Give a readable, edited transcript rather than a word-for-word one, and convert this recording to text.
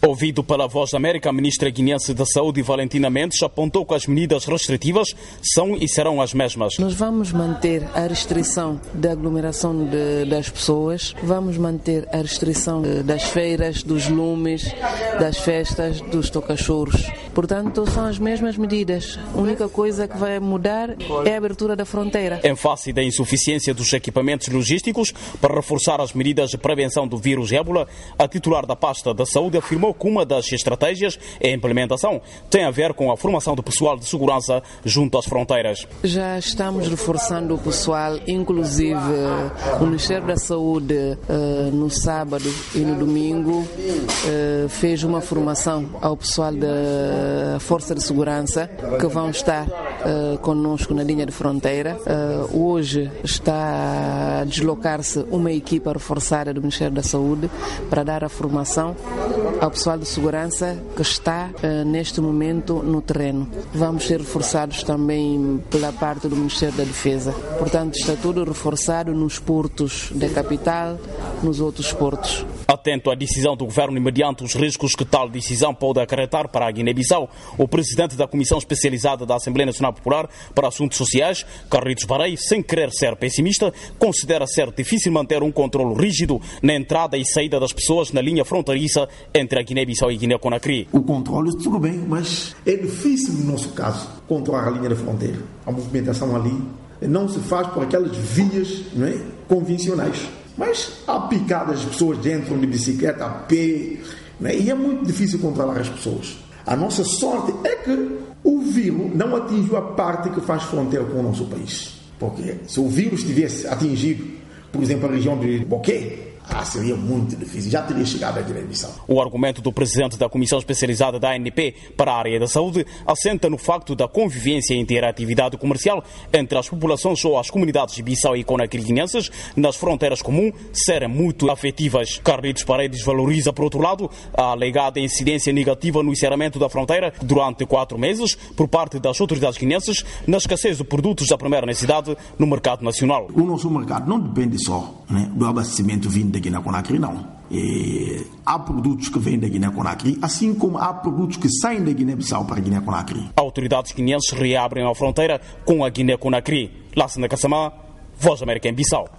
Ouvido pela Voz da América, a ministra guineense da Saúde, Valentina Mendes, apontou que as medidas restritivas são e serão as mesmas. Nós vamos manter a restrição da aglomeração das pessoas, vamos manter a restrição das feiras, dos lumes, das festas, dos tocachoros. Portanto, são as mesmas medidas. A única coisa que vai mudar é a abertura da fronteira. Em face da insuficiência dos equipamentos logísticos para reforçar as medidas de prevenção do vírus ébola, a titular da pasta da Saúde afirmou que uma das estratégias e implementação tem a ver com a formação do pessoal de segurança junto às fronteiras. Já estamos reforçando o pessoal, inclusive o Ministério da Saúde no sábado e no domingo fez uma formação ao pessoal da Força de Segurança que vão estar conosco na linha de fronteira. Hoje está a deslocar-se uma equipa reforçada do Ministério da Saúde para dar a formação ao pessoal de segurança que está neste momento no terreno. Vamos ser reforçados também pela parte do Ministério da Defesa. Portanto, está tudo reforçado nos portos da capital, nos outros portos. Atento à decisão do governo e mediante os riscos que tal decisão pode acarretar para a Guiné-Bissau, o presidente da Comissão Especializada da Assembleia Nacional Popular para Assuntos Sociais, Carlitos Barei, sem querer ser pessimista, considera ser difícil manter um controle rígido na entrada e saída das pessoas na linha fronteiriça entre a Guiné-Bissau e Guiné-Conakry. O controle, tudo bem, mas é difícil no nosso caso controlar a linha da fronteira. A movimentação ali não se faz por aquelas vias, não é, convencionais. Mas há picadas, as pessoas entram de bicicleta, a pé, né? E é muito difícil controlar as pessoas. A nossa sorte é que o vírus não atingiu a parte que faz fronteira com o nosso país. Porque se o vírus tivesse atingido, por exemplo, a região de Boqué, seria muito difícil, já teria chegado à Guiné-Bissau. O argumento do presidente da Comissão Especializada da ANP para a área da saúde assenta no facto da convivência e interatividade comercial entre as populações ou as comunidades de Bissau e Conakry-guinenses nas fronteiras comuns serem muito afetivas. Carlitos Paredes valoriza, por outro lado, a alegada incidência negativa no encerramento da fronteira durante 4 meses por parte das autoridades guinenses na escassez de produtos da primeira necessidade no mercado nacional. O nosso mercado não depende só, né, do abastecimento vindo da Guiné-Conakry, não. Há produtos que vêm da Guiné-Conakry, assim como há produtos que saem da Guiné-Bissau para a Guiné-Conakry. Autoridades guineenses reabrem a fronteira com a Guiné-Conakry. Lassana Kassamá, Voz da América em Bissau.